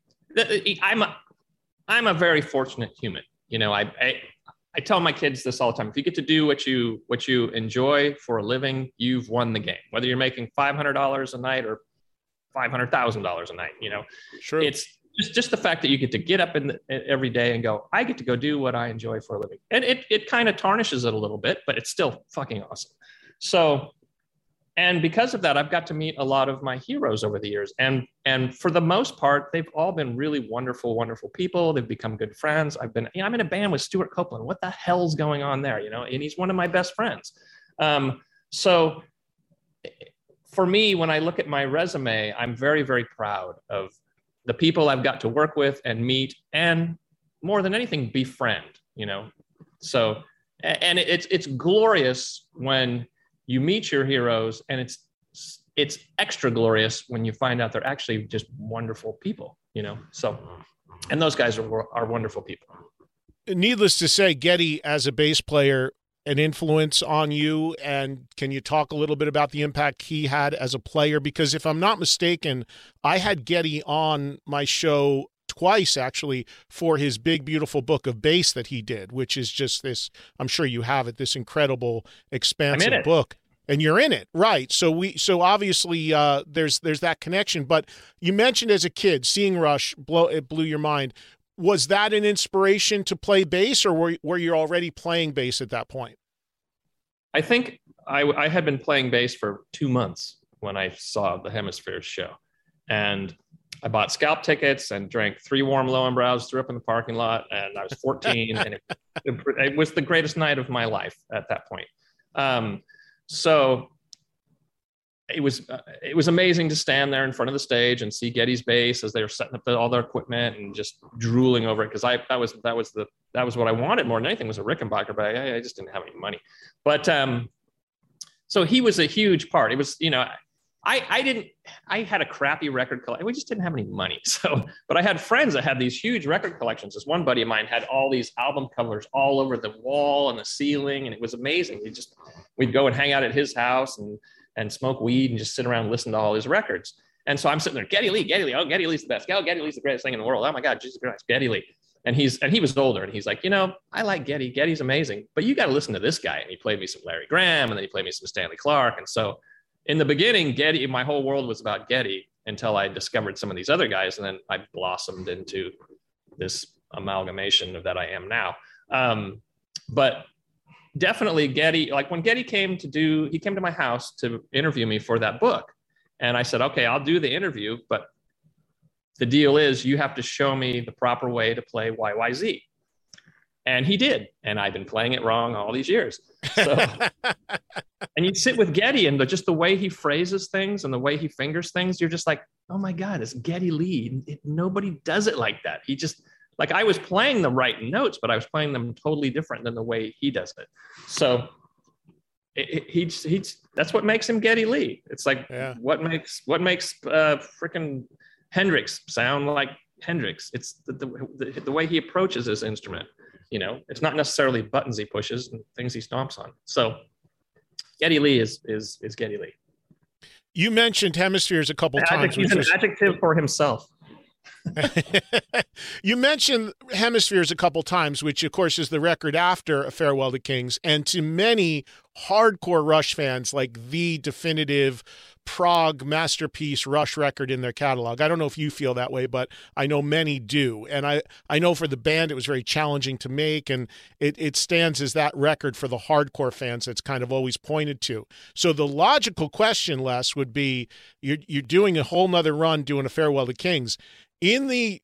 a very fortunate human. I tell my kids this all the time. If you get to do what you enjoy for a living, you've won the game. Whether you're making $500 a night or $500,000 a night, Sure. It's just the fact that you get to get up every day and go, I get to go do what I enjoy for a living. And it kind of tarnishes it a little bit, but it's still fucking awesome. So, and because of that, I've got to meet a lot of my heroes over the years. And for the most part, they've all been really wonderful, wonderful people. They've become good friends. I'm in a band with Stuart Copeland. What the hell's going on there? And he's one of my best friends. So for me, when I look at my resume, I'm very, very proud of the people I've got to work with and meet, and more than anything, befriend, So, and it's glorious when you meet your heroes, and it's extra glorious when you find out they're actually just wonderful people, So, and those guys are wonderful people. Needless to say, Geddy, as a bass player, an influence on you, and can you talk a little bit about the impact he had as a player? Because if I'm not mistaken, I had Geddy on my show twice, actually, for his Big Beautiful Book of Bass that he did, which is just this, I'm sure you have it, this incredible, expansive book. And you're in it, right? So obviously there's that connection. But you mentioned as a kid seeing Rush, it blew your mind. Was that an inspiration to play bass, or were you already playing bass at that point? I think I had been playing bass for 2 months when I saw the Hemispheres show. And I bought scalp tickets and drank 3 warm Lowenbrows, threw up in the parking lot, and I was 14. And it was the greatest night of my life at that point. So it was amazing to stand there in front of the stage and see Geddy's bass as they were setting up all their equipment and just drooling over it, because that was what I wanted more than anything, was a Rickenbacker, but I just didn't have any money. But so he was a huge part. It was, I had a crappy record collection. We just didn't have any money. So, but I had friends that had these huge record collections. This one buddy of mine had all these album covers all over the wall and the ceiling, and it was amazing. We'd go and hang out at his house and smoke weed and just sit around and listen to all his records. And so I'm sitting there, Geddy Lee. Oh, Geddy Lee's the best. Oh, Geddy Lee's the greatest thing in the world. Oh my God, Jesus Christ, Geddy Lee. And he was older, and he's like, I like Geddy. Geddy's amazing, but you got to listen to this guy. And he played me some Larry Graham, and then he played me some Stanley Clarke. And so in the beginning, Geddy, my whole world was about Geddy until I discovered some of these other guys. And then I blossomed into this amalgamation of that I am now. But definitely Geddy, like when Geddy came to my house to interview me for that book. And I said, okay, I'll do the interview, but the deal is you have to show me the proper way to play YYZ. And he did. And I've been playing it wrong all these years. So, and you sit with Geddy and just the way he phrases things and the way he fingers things, you're just like, oh my God, it's Geddy Lee. Nobody does it like that. He just, like, I was playing the right notes, but I was playing them totally different than the way he does it. So that's what makes him Geddy Lee. It's like, what makes freaking Hendrix sound like Hendrix? It's the way he approaches his instrument. It's not necessarily buttons he pushes and things he stomps on. So Geddy Lee is Geddy Lee. You mentioned Hemispheres a couple times. He's an adjective for himself. You mentioned Hemispheres a couple times, which of course is the record after A Farewell to Kings, and to many hardcore Rush fans, like the definitive prog masterpiece Rush record in their catalog. I don't know if you feel that way, but I know many do. And I know for the band it was very challenging to make, and it stands as that record for the hardcore fans that's kind of always pointed to. So the logical question, Les, would be, you're doing a whole nother run doing A Farewell to Kings. In the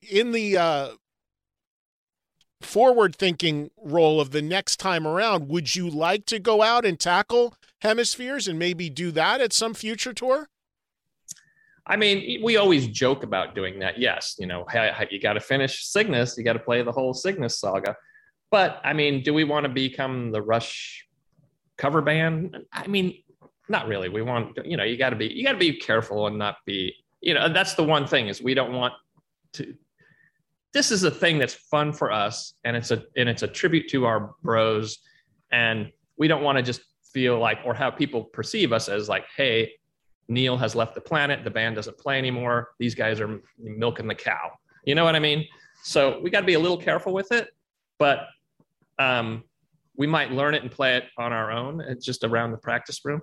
forward-thinking role of the next time around, would you like to go out and tackle Hemispheres and maybe do that at some future tour? I mean, we always joke about doing that. Yes, you got to finish Cygnus. You got to play the whole Cygnus saga. But I mean, do we want to become the Rush cover band? I mean, not really. We want, you got to be careful and not be, that's the one thing is we don't want to. This is a thing that's fun for us, and it's a tribute to our bros, and we don't want to just feel like or have people perceive us as like, hey, Neil has left the planet, the band doesn't play anymore, these guys are milking the cow. You know what I mean? So we got to be a little careful with it, but we might learn it and play it on our own. It's just around the practice room.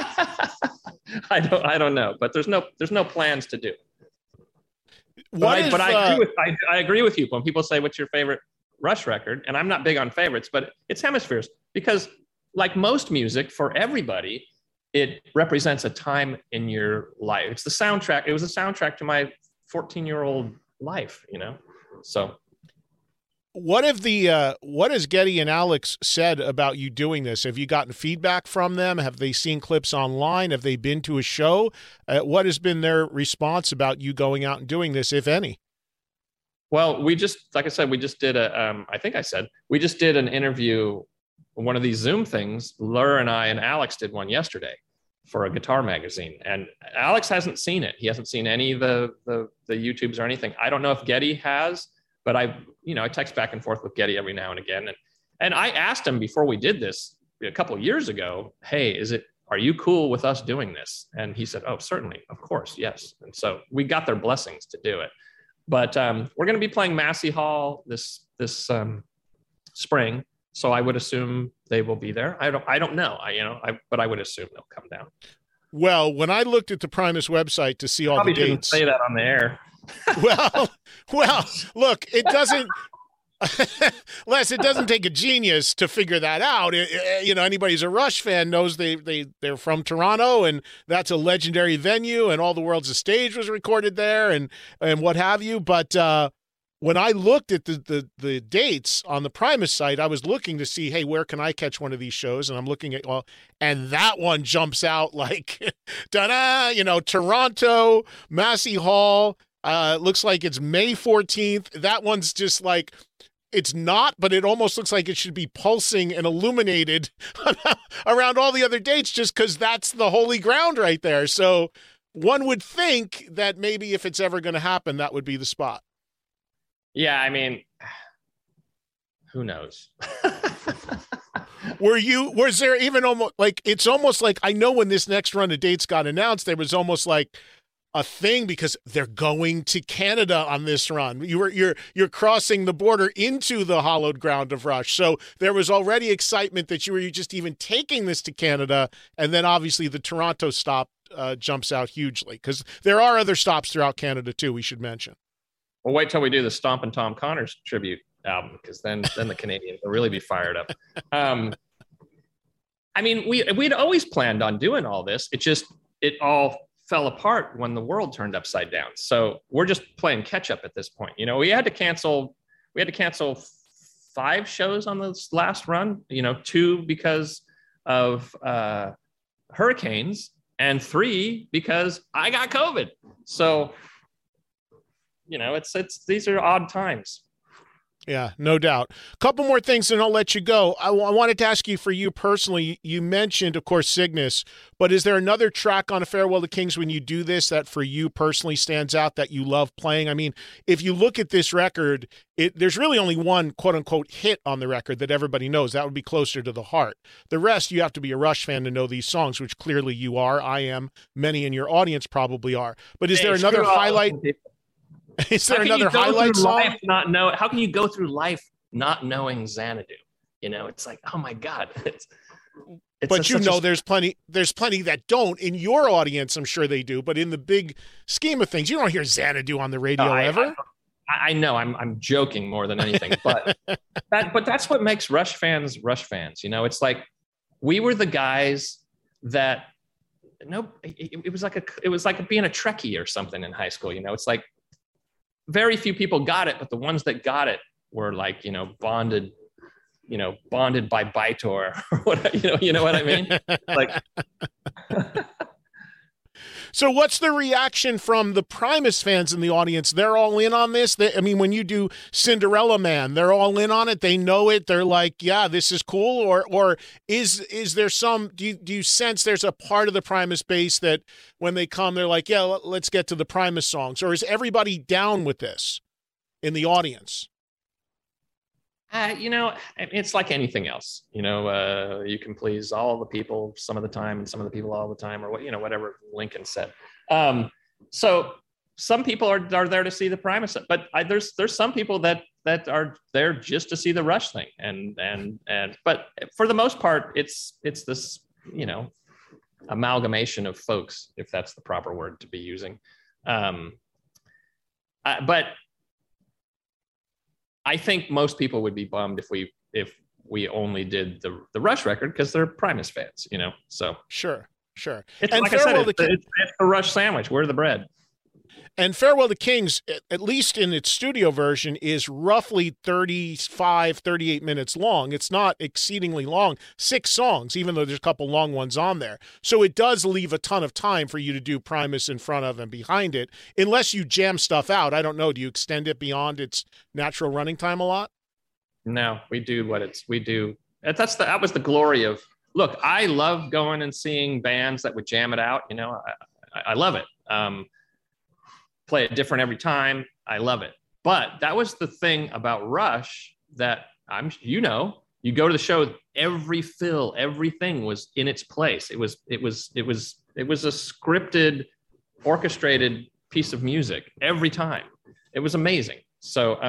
I don't know, but there's no plans to do. But I agree with you when people say, what's your favorite Rush record? And I'm not big on favorites, but it's Hemispheres, because like most music for everybody, it represents a time in your life. It's the soundtrack. It was a soundtrack to my 14-year-old life, So what has Geddy and Alex said about you doing this? Have you gotten feedback from them? Have they seen clips online? Have they been to a show? What has been their response about you going out and doing this, if any? Well, we just did we just did an interview, one of these Zoom things. Lur and I and Alex did one yesterday for a guitar magazine, and Alex hasn't seen it. He hasn't seen any of the YouTubes or anything. I don't know if Geddy has, but I text back and forth with Geddy every now and again. And I asked him before we did this a couple of years ago, hey, are you cool with us doing this? And he said, oh, certainly, of course, yes. And so we got their blessings to do it. But we're going to be playing Massey Hall this spring, so I would assume they will be there. I don't know. But I would assume they'll come down. Well, when I looked at the Primus website to see all the dates, shouldn't say that on the air. well, look, it doesn't. Les, it doesn't take a genius to figure that out. Anybody who's a Rush fan knows they're from Toronto, and that's a legendary venue, and All the World's a Stage was recorded there, and what have you. But when I looked at the dates on the Primus site, I was looking to see, hey, where can I catch one of these shows? And I'm looking at and that one jumps out like, ta-da! Toronto, Massey Hall. Looks like it's May 14th. That one's just like, it's not, but it almost looks like it should be pulsing and illuminated around all the other dates just because that's the holy ground right there. So one would think that maybe if it's ever going to happen, that would be the spot. Yeah, I mean, who knows? Was there even almost like, it's almost like, I know when this next run of dates got announced, there was almost like, a thing because they're going to Canada on this run. You're crossing the border into the hallowed ground of Rush. So there was already excitement that you were just even taking this to Canada, and then obviously the Toronto stop jumps out hugely because there are other stops throughout Canada too. We should mention. Well, wait till we do the Stompin' Tom Connors tribute album because then the Canadians will really be fired up. I mean, we'd always planned on doing all this. It all fell apart when the world turned upside down. So we're just playing catch up at this point. You know, we had to cancel 5 shows on this last run, 2 because of hurricanes and 3 because I got COVID. So, these are odd times. Yeah, no doubt. A couple more things and I'll let you go. I wanted to ask you for you personally, you mentioned, of course, Cygnus, but is there another track on A Farewell to Kings when you do this that for you personally stands out that you love playing? I mean, if you look at this record, there's really only one quote-unquote hit on the record that everybody knows. That would be Closer to the Heart. The rest, you have to be a Rush fan to know these songs, which clearly you are. I am. Many in your audience probably are. But is there another highlight? Is there another highlight song? How can you go through life not knowing Xanadu? It's like, oh my God. But there's plenty that don't. In your audience, I'm sure they do. But in the big scheme of things, you don't hear Xanadu on the radio ever. I know. I'm joking more than anything. But that's what makes Rush fans Rush fans. It's like we were the guys that it was like being a Trekkie or something in high school. It's like very few people got it, but the ones that got it were like, bonded by Bytor or what, you know what I mean? Like, so what's the reaction from the Primus fans in the audience? They're all in on this. When you do Cinderella Man, they're all in on it. They know it. They're like, yeah, this is cool. Or is there some, do you sense there's a part of the Primus base that when they come, they're like, yeah, let's get to the Primus songs? Or is everybody down with this in the audience? It's like anything else. You can please all the people some of the time and some of the people all the time, or whatever Lincoln said. So some people are there to see the Primus, but there's some people that are there just to see the Rush thing, but for the most part, it's this amalgamation of folks, if that's the proper word to be using. But I think most people would be bummed if we only did the Rush record because they're Primus fans, So sure. It's and like I said, it's the Rush sandwich. We're the bread. And Farewell to Kings, at least in its studio version, is roughly 35, 38 minutes long. It's not exceedingly long. 6 songs, even though there's a couple long ones on there. So it does leave a ton of time for you to do Primus in front of and behind it, unless you jam stuff out. I don't know. Do you extend it beyond its natural running time a lot? No, we do. That was the glory of, look, I love going and seeing bands that would jam it out. I love it. Play it different every time. I love it. But that was the thing about Rush that you go to the show, every fill, everything was in its place. It was a scripted, orchestrated piece of music every time. It was amazing. So,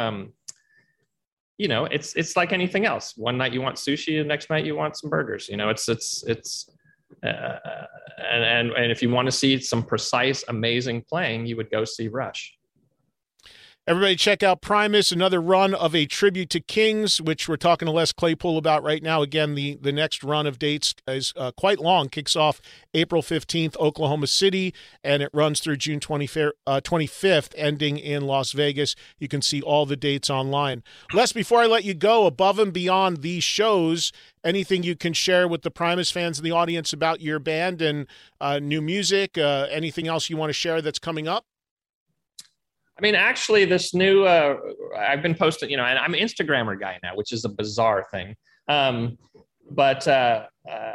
it's like anything else. One night you want sushi, the next night you want some burgers. And if you want to see some precise, amazing playing, you would go see Rush. Everybody check out Primus, another run of a tribute to Kings, which we're talking to Les Claypool about right now. Again, the next run of dates is quite long. Kicks off April 15th, Oklahoma City, and it runs through June 25th, ending in Las Vegas. You can see all the dates online. Les, before I let you go, above and beyond these shows, anything you can share with the Primus fans in the audience about your band and new music, anything else you want to share that's coming up? Actually, this new, I've been posting, and I'm an Instagrammer guy now, which is a bizarre thing. But I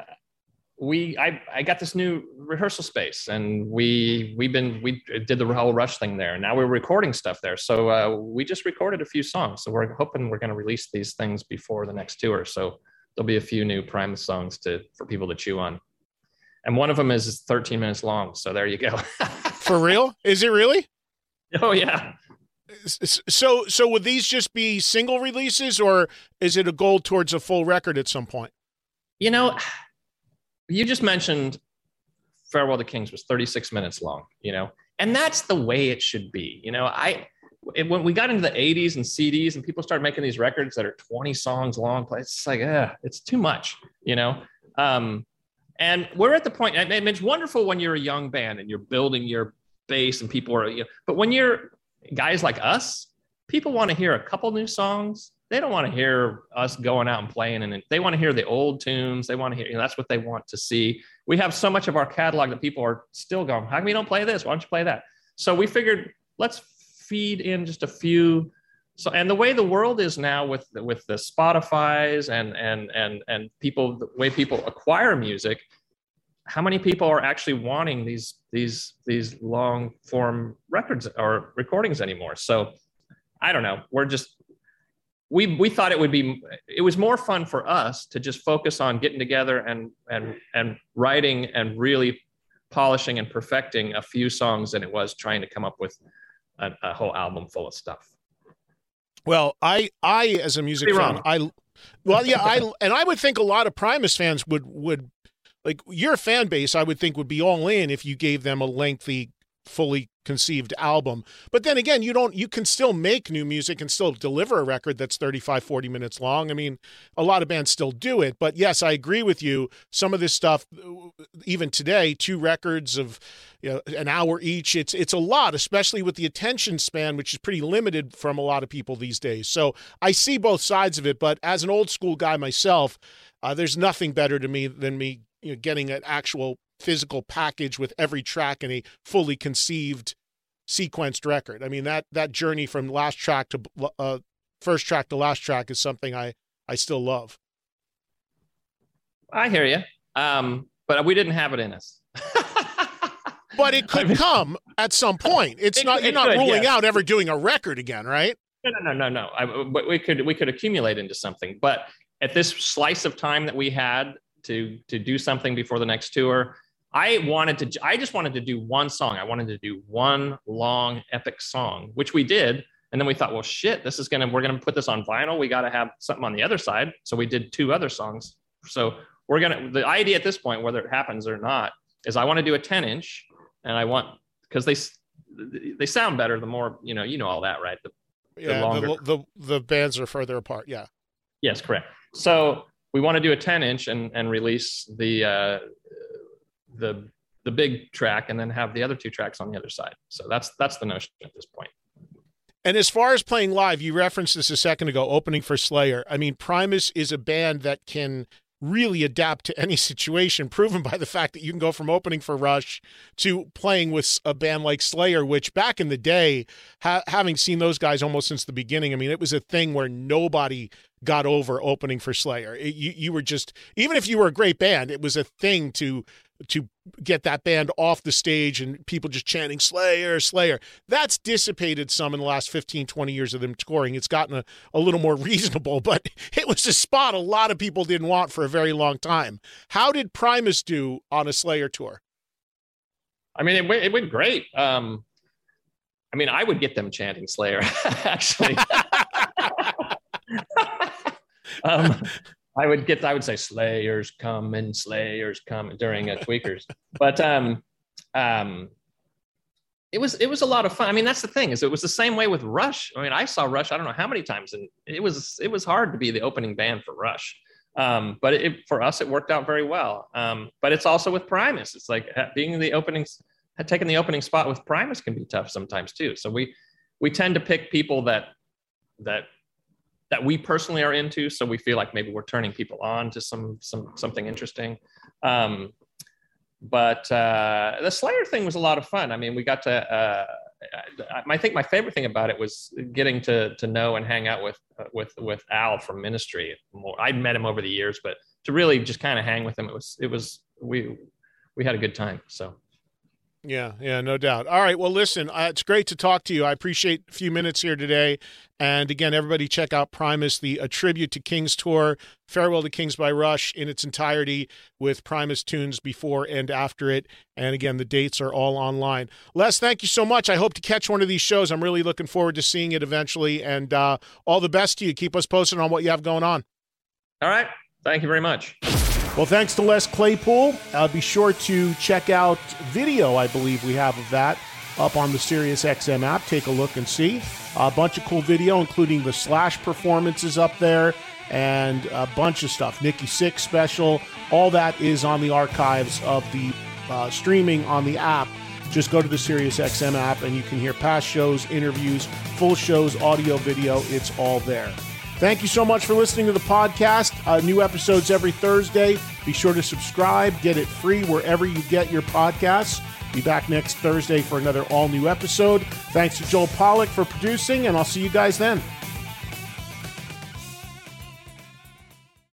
got this new rehearsal space, and we did the whole Rush thing there. Now we're recording stuff there. So we just recorded a few songs. So we're hoping we're going to release these things before the next tour. So there'll be a few new Primus songs for people to chew on. And one of them is 13 minutes long. So there you go. For real? Is it really? Oh yeah. So would these just be single releases, or is it a goal towards a full record at some point? You know, you just mentioned Farewell to Kings was 36 minutes long, and that's the way it should be. When we got into the 80s and CDs and people started making these records that are 20 songs long, it's like, it's too much, and we're at the point, and it's wonderful when you're a young band and you're building your base and people are, but when you're guys like us, people want to hear a couple new songs. They don't want to hear us going out and playing, and they want to hear the old tunes. They want to hear, that's what they want to see. We have so much of our catalog that people are still going, how come you don't play this? Why don't you play that? So we figured, let's feed in just a few. So, and the way the world is now with the Spotify's and people, the way people acquire music, how many people are actually wanting these long form records or recordings anymore? So I don't know. We thought it was more fun for us to just focus on getting together and writing and really polishing and perfecting a few songs than it was trying to come up with a whole album full of stuff. Well, I as a music fan, I would think a lot of Primus fans would like your fan base. I would think would be all in if you gave them a lengthy, fully conceived album. But then again, you can still make new music and still deliver a record that's 35, 40 minutes long. I mean, a lot of bands still do it, but yes, I agree with you. Some of this stuff, even today, 2 records of an hour each, it's a lot, especially with the attention span, which is pretty limited from a lot of people these days. So I see both sides of it, but as an old school guy myself, there's nothing better to me than getting an actual physical package with every track in a fully conceived, sequenced record. I mean, that journey from last track to first track to last track is something I still love. I hear you. But we didn't have it in us. But it could come at some point. You're not ruling out ever doing a record again, right? No. But we could accumulate into something. But at this slice of time that we had to do something before the next tour, I just wanted to do one song. I wanted to do one long epic song, which we did. And then we thought, well, shit, we're going to put this on vinyl. We got to have something on the other side. So we did 2 other songs. So the idea at this point, whether it happens or not, is I want to do a 10-inch, and because they sound better the more, you know all that, right? The longer. The bands are further apart. Yeah. Yes, correct. So we want to do a 10-inch and release the big track, and then have the other 2 tracks on the other side. So that's the notion at this point. And as far as playing live, you referenced this a second ago, opening for Slayer. I mean, Primus is a band that can really adapt to any situation, proven by the fact that you can go from opening for Rush to playing with a band like Slayer, which back in the day, having seen those guys almost since the beginning, I mean, it was a thing where nobody got over opening for Slayer. You were just, even if you were a great band, it was a thing to get that band off the stage and people just chanting Slayer, Slayer. That's dissipated some in the last 15, 20 years of them touring. It's gotten a little more reasonable, but it was a spot a lot of people didn't want for a very long time. How did Primus do on a Slayer tour? I mean, it went great. I mean, I would get them chanting Slayer, actually. I would say Slayers come during Tweakers, but it was a lot of fun. I mean, that's the thing, is it was the same way with Rush. I mean, I saw Rush, I don't know how many times, and it was hard to be the opening band for Rush. But for us, it worked out very well. But it's also with Primus. It's like taking the opening spot with Primus can be tough sometimes too. So we tend to pick people that we personally are into, so we feel like maybe we're turning people on to something interesting. But the Slayer thing was a lot of fun. I mean, we got to. I think my favorite thing about it was getting to know and hang out with Al from Ministry more. I'd met him over the years, but to really just kind of hang with him, we had a good time. So. Yeah, no doubt. All right, well, listen, it's great to talk to you. I appreciate a few minutes here today. And again, everybody check out Primus, A Tribute to Kings tour, Farewell to Kings by Rush in its entirety with Primus tunes before and after it. And again, the dates are all online. Les, thank you so much. I hope to catch one of these shows. I'm really looking forward to seeing it eventually. And all the best to you. Keep us posted on what you have going on. All right. Thank you very much. Well, thanks to Les Claypool. Be sure to check out video, I believe we have of that, up on the SiriusXM app. Take a look and see. A bunch of cool video, including the Slash performances up there and a bunch of stuff. Nikki Sixx special. All that is on the archives of the streaming on the app. Just go to the SiriusXM app and you can hear past shows, interviews, full shows, audio, video. It's all there. Thank you so much for listening to the podcast. New episodes every Thursday. Be sure to subscribe. Get it free wherever you get your podcasts. Be back next Thursday for another all-new episode. Thanks to Joel Pollack for producing, and I'll see you guys then.